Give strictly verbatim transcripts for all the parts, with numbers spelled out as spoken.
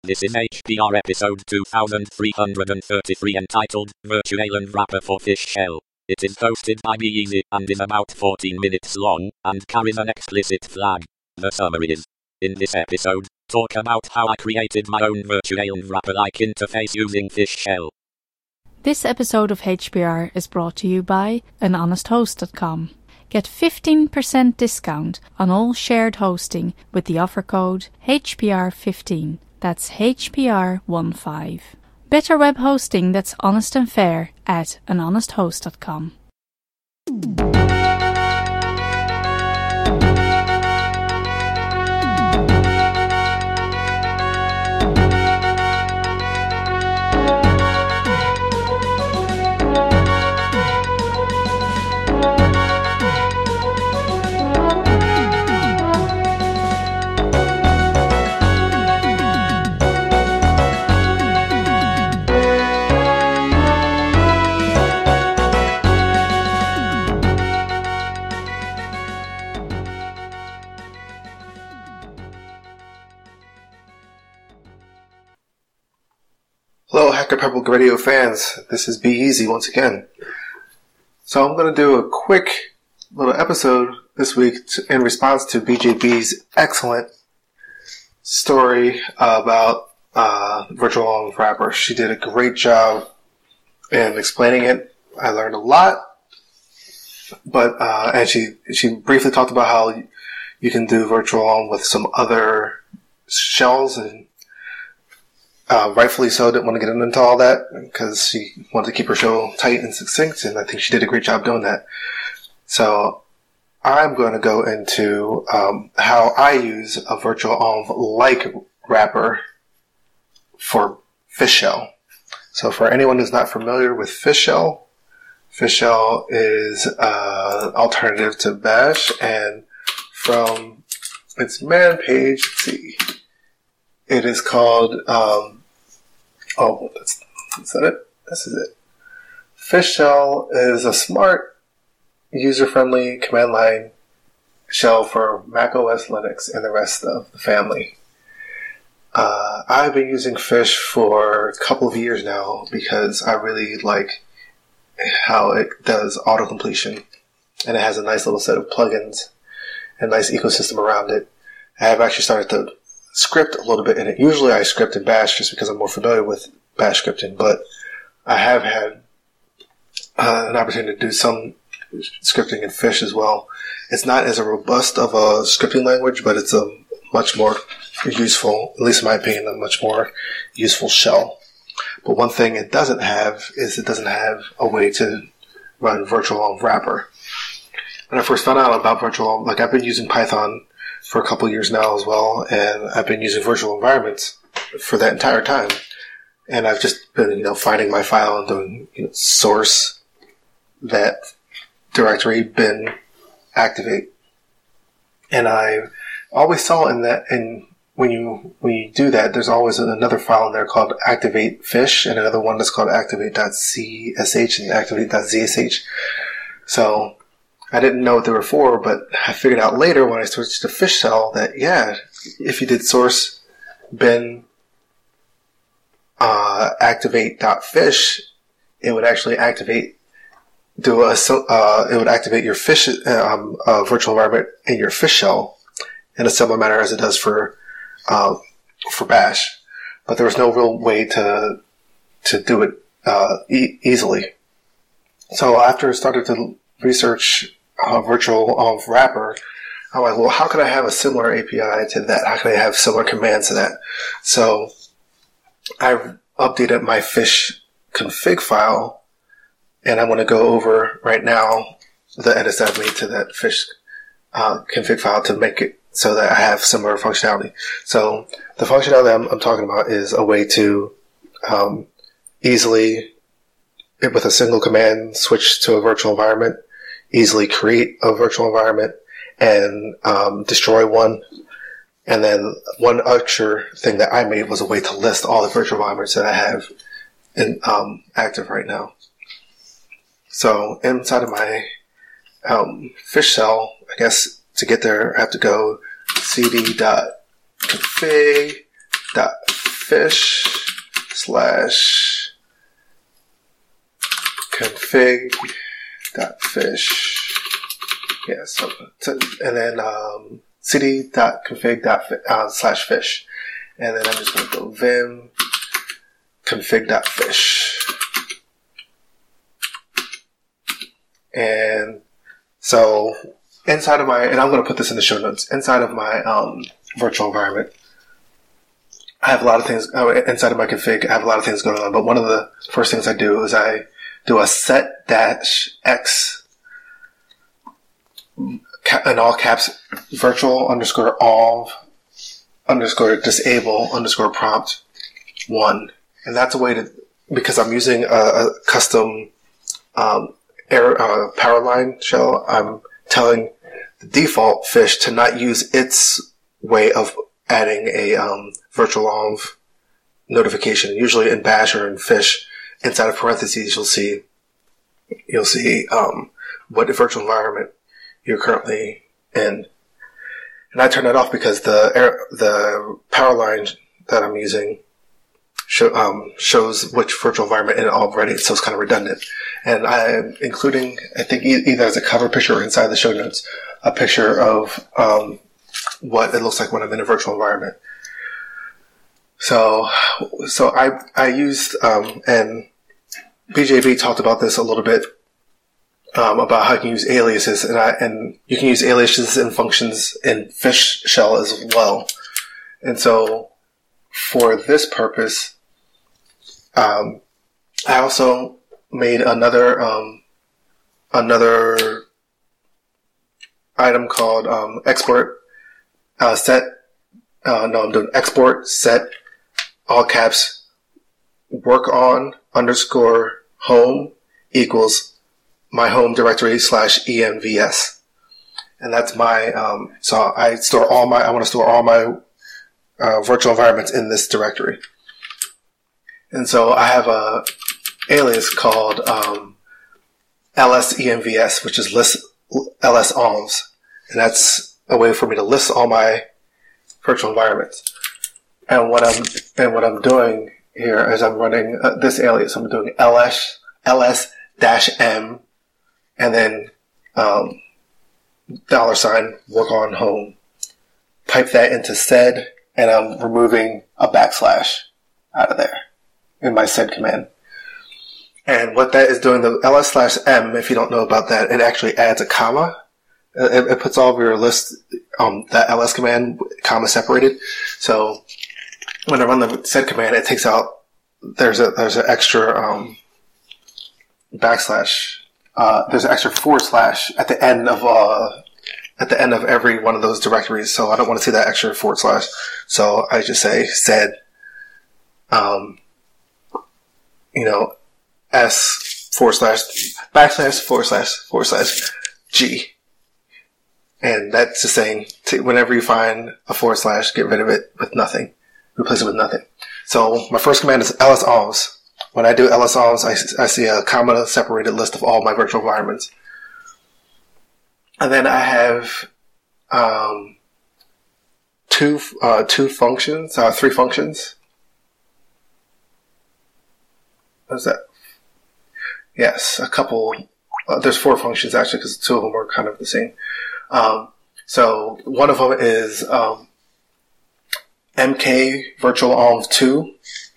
This is H P R episode two thousand three hundred thirty-three entitled Virtualan Wrapper for Fish Shell. It is hosted by BeEasy and is about fourteen minutes long and carries an explicit flag. The summary is, in this episode, talk about how I created my own Virtualan Wrapper-like interface using Fish Shell. This episode of H P R is brought to you by an honest host dot com. Get fifteen percent discount on all shared hosting with the offer code H P R fifteen. That's H P R fifteen. Better web hosting that's honest and fair at an honest host dot com. Hello, Hacker Public Radio fans. This is BeEasy once again. So I'm going to do a quick little episode this week to, in response to B J B's excellent story about uh, Virtualan Wrapper. She did a great job in explaining it. I learned a lot, but uh, and she she briefly talked about how you can do Virtualan with some other shells and. Uh, rightfully so, didn't want to get into all that because she wanted to keep her show tight and succinct, and I think she did a great job doing that. So I'm going to go into um, how I use a Virtualan-like wrapper for Fish Shell. So for anyone who's not familiar with Fish Shell, Fish Shell is an uh, alternative to Bash, and from its man page, let's see, it is called... Um, Oh, that's, is that it? This is it. Fish Shell is a smart, user-friendly command line shell for macOS, Linux, and the rest of the family. Uh, I've been using Fish for a couple of years now because I really like how it does auto-completion, and it has a nice little set of plugins and a nice ecosystem around it. I have actually started to script a little bit in it. Usually I script in Bash just because I'm more familiar with Bash scripting, but I have had uh, an opportunity to do some scripting in Fish as well. It's not as robust of a scripting language, but it's a much more useful, at least in my opinion, a much more useful shell. But one thing it doesn't have is it doesn't have a way to run Virtualan Wrapper. When I first found out about Virtualan, like I've been using Python for a couple of years now as well, and I've been using virtual environments for that entire time. And I've just been, you know, finding my file and doing, you know, source that directory bin activate. And I always saw in that, and when you when you do that, there's always another file in there called activate fish, and another one that's called activate dot c s h and activate dot z s h. So I didn't know what they were for, but I figured out later when I switched to Fish Shell that, yeah, if you did source bin uh, activate.fish, it would actually activate, do a, uh, it would activate your fish, um, uh, virtual environment in your Fish Shell in a similar manner as it does for, uh, for Bash. But there was no real way to, to do it, uh, e- easily. So after I started to research Uh, Virtualan Wrapper, I'm like, well, how can I have a similar A P I to that? How can I have similar commands to that? So I've updated my Fish config file, and I'm going to go over right now the edits that I've made to that Fish uh, config file to make it so that I have similar functionality. So the functionality I'm, I'm talking about is a way to um, easily, with a single command, switch to a virtual environment, easily create a virtual environment and um, destroy one. And then one extra thing that I made was a way to list all the virtual environments that I have in, um, active right now. So inside of my um, Fish Shell, I guess to get there I have to go cd.config.fish fish slash config dot fish. Yeah, so, so and then um, cd dot config dot uh, slash fish, and then I'm just going to go vim config dot fish, and so inside of my, and I'm going to put this in the show notes. Inside of my um, virtual environment, I have a lot of things uh, inside of my config. I have a lot of things going on, but one of the first things I do is I do a set dash x in all caps virtual underscore all underscore disable underscore prompt one, and that's a way to, because I'm using a, a custom um, air uh, power line shell. I'm telling the default fish to not use its way of adding a um, virtual env notification. Usually in bash or in fish, inside of parentheses, you'll see you'll see um, what virtual environment you're currently in, and I turn that off because the air, the power line that I'm using show, um, shows which virtual environment in it already, so it's kind of redundant. And I'm including, I think either as a cover picture or inside the show notes, a picture of um, what it looks like when I'm in a virtual environment. So, so I I used um, and B J B talked about this a little bit um, about how you can use aliases, and I and you can use aliases and functions in Fish Shell as well. And so, for this purpose, um, I also made another um, another item called um, export uh, set. Uh, no, I'm doing export set all caps work on underscore home equals my home directory slash envs, and that's my um, so I store all my I want to store all my uh, virtual environments in this directory. And so I have a alias called um, lsenvs, which is list lsenvs, and that's a way for me to list all my virtual environments. And what I'm and what I'm doing here is I'm running uh, this alias. I'm doing ls ls dash m, and then um, dollar sign work on home. Pipe that into sed, and I'm removing a backslash out of there in my sed command. And what that is doing, the ls slash m, if you don't know about that, it actually adds a comma. It, it puts all of your list, um, that ls command, comma separated. So when I run the sed command, it takes out, there's a, there's an extra, um, backslash, uh, there's an extra forward slash at the end of, uh, at the end of every one of those directories. So I don't want to see that extra forward slash. So I just say sed, um, you know, s forward slash, backslash, forward slash, forward slash, g. And that's just saying, whenever you find a forward slash, get rid of it with nothing. Replace it with nothing. So my first command is lsenvs. When I do lsenvs, I, I see a comma separated list of all my virtual environments. And then I have um, two uh, two functions, uh, three functions. What's that? Yes, a couple. Uh, there's four functions actually, because two of them are kind of the same. Um, so one of them is um, mk virtual env two,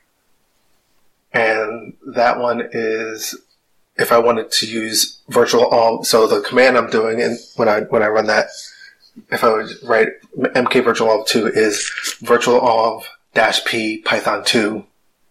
and that one is if I wanted to use virtual env. So the command I'm doing, and when I when I run that, if I would write mk virtual env two is virtual env dash p python two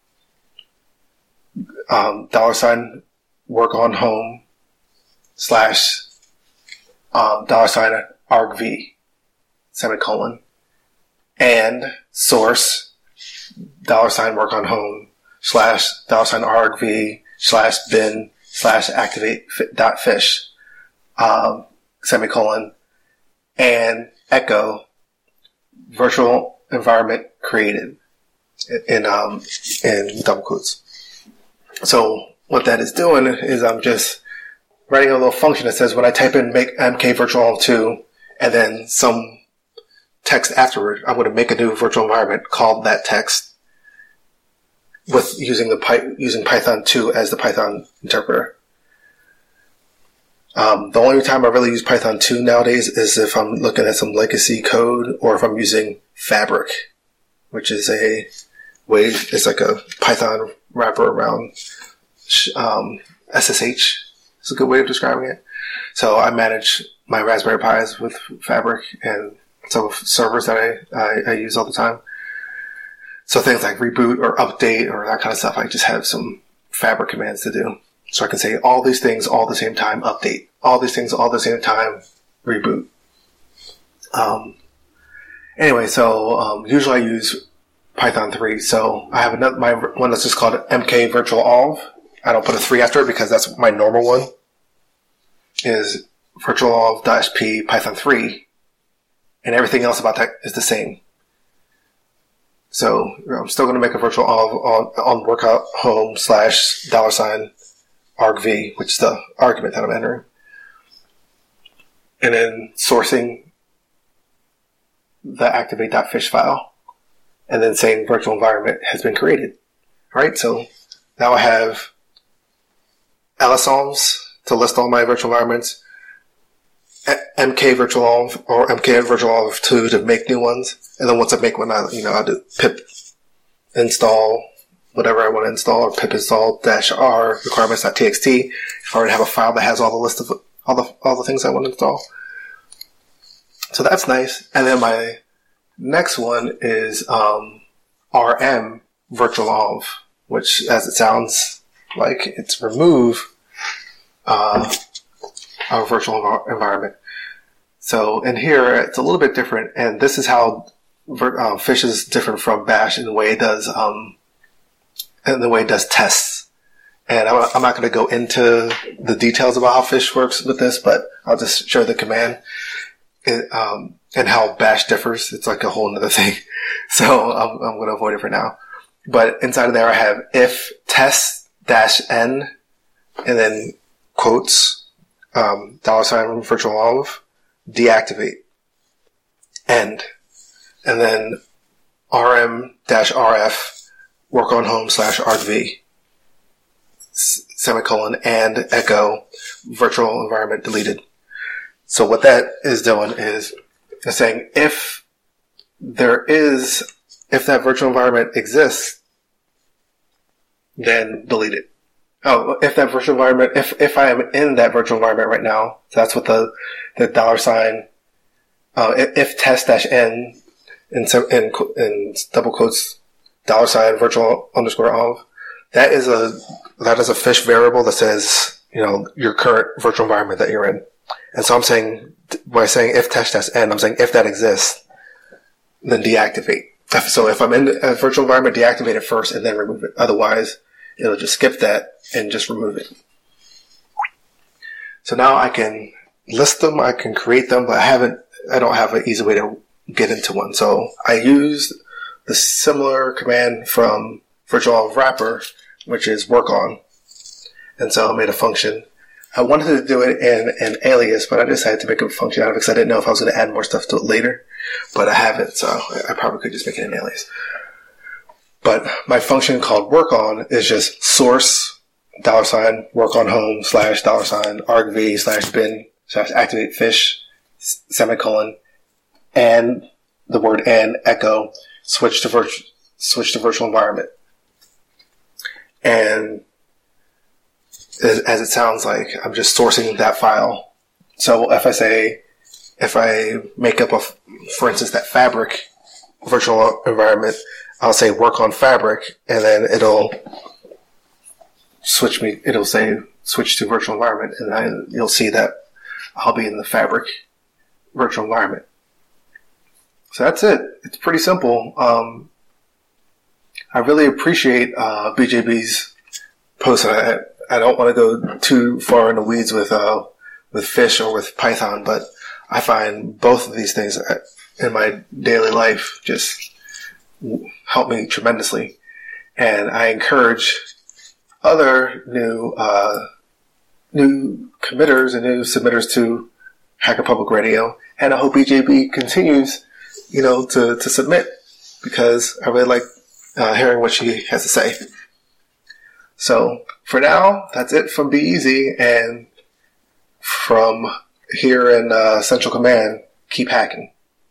um, dollar sign work on home slash um, dollar sign argv semicolon and source dollar sign work on home slash dollar sign argv slash bin slash activate dot fish um, semicolon and echo virtual environment created in um in double quotes. So what that is doing is I'm just writing a little function that says when I type in make mk virtual env two and then some text afterward, I'm going to make a new virtual environment called that text, course, using the Py- using Python two as the Python interpreter. Um, the only time I really use Python two nowadays is if I'm looking at some legacy code or if I'm using Fabric, which is a way, it's like a Python wrapper around um, S S H. It's a good way of describing it. So I manage my Raspberry Pis with Fabric and some servers that I, I, I use all the time. So things like reboot or update or that kind of stuff, I just have some Fabric commands to do. So I can say all these things all at the same time, update. All these things all at the same time, reboot. Um, anyway, so um, usually I use Python three. So I have another, my one that's just called M K Virtual Olv. I don't put a three after it because that's my normal one. Is virtualolv-p Python three. And everything else about that is the same. So I'm still going to make a virtual olv on, on workout home slash dollar sign argv, which is the argument that I'm entering. And then sourcing the activate.fish file. And then saying virtual environment has been created. Alright, so now I have lsolvs to list all my virtual environments, mkvirtualolv or mkvirtualolv two to make new ones. And then once I make one, I, you know, I do pip install whatever I want to install, or pip install dash r requirements.txt. If I already have a file that has all the list of all the all the things I want to install. So that's nice. And then my next one is um, rm virtualolv, which, as it sounds like, it's remove uh, our virtual env- environment. So in here, it's a little bit different, and this is how uh, Fish is different from Bash in the way it does um, in the way it does tests. And I'm, I'm not going to go into the details about how Fish works with this, but I'll just show the command it, um, and how Bash differs. It's like a whole other thing, so I'm, I'm going to avoid it for now. But inside of there, I have if test dash n and then quotes um, dollar sign virtualolv deactivate end, and then rm dash rf work on home slash argv semicolon and echo virtual environment deleted. So what that is doing is it's saying if there is, if that virtual environment exists, then delete it. Oh, if that virtual environment, if, if I am in that virtual environment right now, so that's what the, the dollar sign, uh, if, if test dash n in, in, in double quotes, dollar sign virtual underscore olv, that is a, that is a Fish variable that says, you know, your current virtual environment that you're in. And so I'm saying, by saying if test dash n, I'm saying if that exists, then deactivate. So if I'm in a virtual environment, deactivate it first and then remove it. Otherwise, it'll just skip that and just remove it. So now I can list them, I can create them, but I haven't, I don't have an easy way to get into one. So I used the similar command from virtualolv wrapper, which is work on. And so I made a function. I wanted to do it in an alias, but I decided to make a function out of it because I didn't know if I was going to add more stuff to it later. But I haven't, so I probably could just make it an alias. But my function called work on is just source dollar sign work on home slash dollar sign argv slash bin slash activate fish semicolon and the word and echo switch to virtual switch to virtual environment. And as it sounds like, I'm just sourcing that file. So if I say, if I make up a, for instance, that Fabric virtual environment, I'll say work on Fabric, and then it'll switch me, it'll say switch to virtual environment, and then you'll see that I'll be in the Fabric virtual environment. So that's it. It's pretty simple. Um, I really appreciate uh, B J B's post. I, I don't want to go too far in the weeds with uh, with Fish or with Python, but I find both of these things in my daily life just help me tremendously. And I encourage other new uh, new committers and new submitters to Hacker Public Radio, and I hope B J B continues, you know, to, to submit, because I really like uh, hearing what she has to say. So for now, that's it from Be Easy, and from here in uh, Central Command, keep hacking.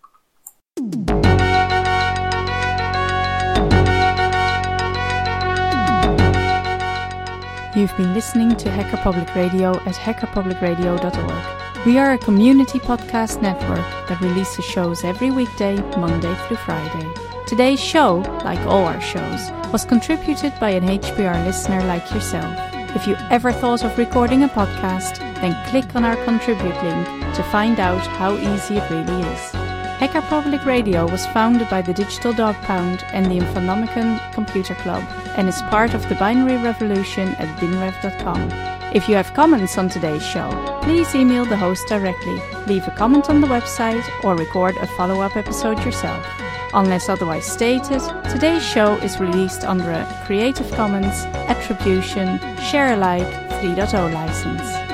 You've been listening to Hacker Public Radio at hacker public radio dot org. We are a community podcast network that releases shows every weekday, Monday through Friday. Today's show, like all our shows, was contributed by an H P R listener like yourself. If you ever thought of recording a podcast, then click on our contribute link to find out how easy it really is. Hacker Public Radio was founded by the Digital Dog Pound and the Infonomicon Computer Club and is part of the Binary Revolution at binrev dot com. If you have comments on today's show, please email the host directly, leave a comment on the website, or record a follow-up episode yourself. Unless otherwise stated, today's show is released under a Creative Commons Attribution Share Alike three point oh license.